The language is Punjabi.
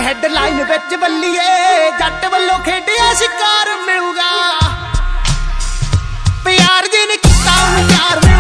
ਹੈਡਲਾਈਨ ਵਿੱਚ ਬੱਲੀਏ ਜੱਟ ਵੱਲੋਂ ਖੇਡਿਆ ਸ਼ਿਕਾਰ ਮਿਲੂਗਾ ਪਿਆਰ ਜੀ ਨੇ ਕੀਤਾ ਉਹਨੂੰ ਪਿਆਰ